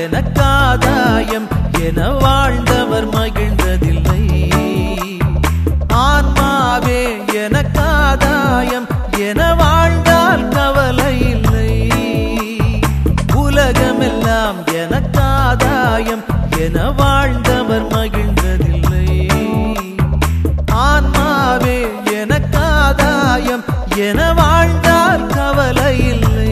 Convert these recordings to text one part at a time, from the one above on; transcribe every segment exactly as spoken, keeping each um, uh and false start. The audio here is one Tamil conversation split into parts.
எனக்காதாயம் என வாழ்ந்தவர் மகிழ்ந்ததில்லை. ஆன்மாவே எனக்காதாயம் என வாழ்ந்தால் கவலை இல்லை. உலகமெல்லாம் எனக்காதாயம் என வாழ்ந்தவர் மகிழ்ந்ததில்லை. ஆன்மாவே எனக்காதாயம் என வாழ்ந்தால் கவலை இல்லை.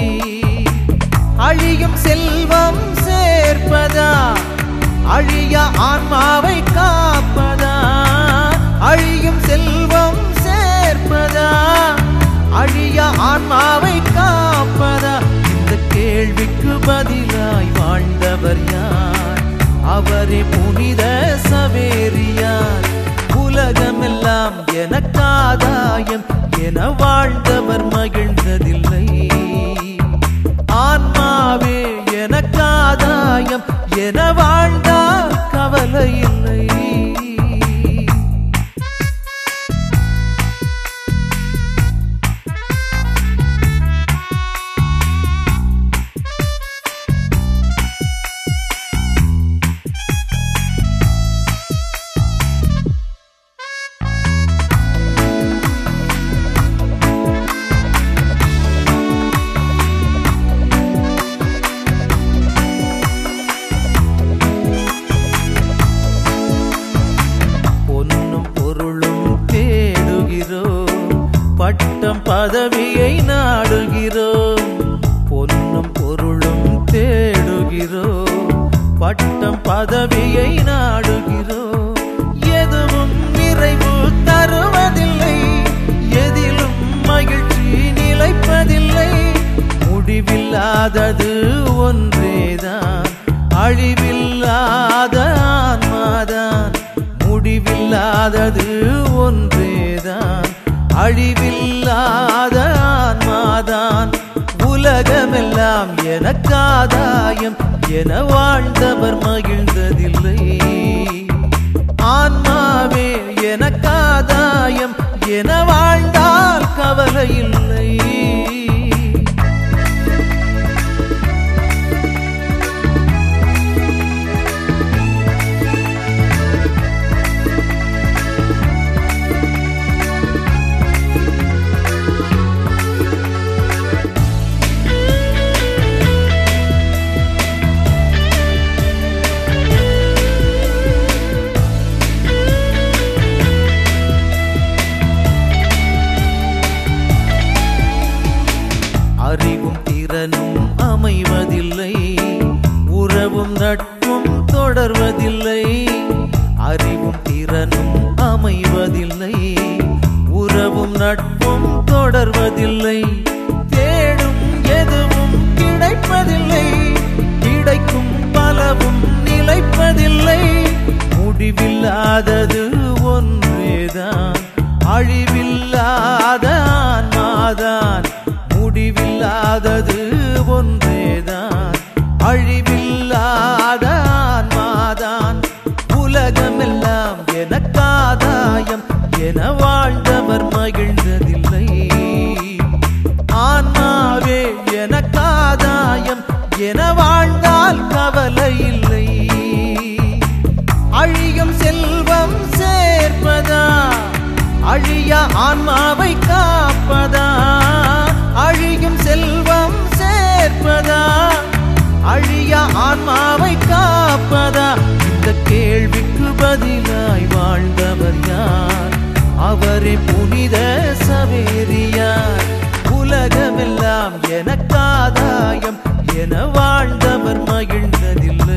அழியும் செல்வம் சேர்ப்பதா அழிய ஆன்மாவை காப்பதா? அழியும் செல்வம் சேர்ப்பதா அழிய ஆன்மாவை காப்பதா? இந்த கேள்விக்கு பதிலாய் வாழ்ந்தவர் யார்? அவரே புனித சவேரியார். உலகமெல்லாம் எனக்காதாயம் என வாழ்ந்தவர் மகிழ்ந்ததில்லை. ஆன்மாவே எனக்காதாயம் என வாழ்ந்தால் கவலை இல்லை. பட்டம் பதவியை நாடுகிறோம், பொன்னும் பொருளும் தேடுகிறோம். பட்டம் பதவியை நாடுகிறோம். எதுவும் நிறைவு தருவதில்லை, எதிலும் மகிழ்ச்சி நிலைப்பதில்லை. முடிவில்லாதது ஒன்றேதான், அழிவில்லாத ஆன்மாதான். முடிவில்லாதது ஒன்றேதான், அழிவில்லாத ஆன்மாதான். உலகமெல்லாம் எனக்காதாயம் என வாழ்ந்தவர் மகிழ்ந்ததில்லை. ஆன்மாவே எனக்காதாயம் என வாழ்ந்தால் கவலை இல்லை. அறிவும் திறனும் அமைவதில்லை, உறவும் நட்பும் தொடர்வதில்லை. அறிவும் திறனும் அமைவதில்லை, உறவும் நட்பும் தொடர்வதில்லை. தேடும் எதுவும் கிடைப்பதில்லை, கிடைக்கும் பலவும் நிலைப்பதில்லை. முடிவில்லாதது ஒன்றேதான், அழிவில்லாத ஆன்மாதான். முடிவில்லாதது ஒன்றேதான், அழிவில்லாத ஆன்மாதான். உலகமெல்லாம் எனக்காதாயம் என வாழ்ந்தவர் மகிழ்ந்ததில்லை. ஆன்மாவே எனக்காதாயம் என வாழ்ந்தால் கவலை இல்லை. அழியும் செல்வம் சேர்ப்பதா அழிய ஆன்மாவை காப்பதா? அழியும் செல்வம் சேர்ப்பதா அழிய ஆன்மாவை காப்பதா? இந்த கேள்விக்கு பதிலாய் வாழ்ந்தவர் யார்? அவரே புனித சவேரியார். உலகமெல்லாம் எனக்காதாயம் என வாழ்ந்தவர் மகிழ்ந்ததில்லை.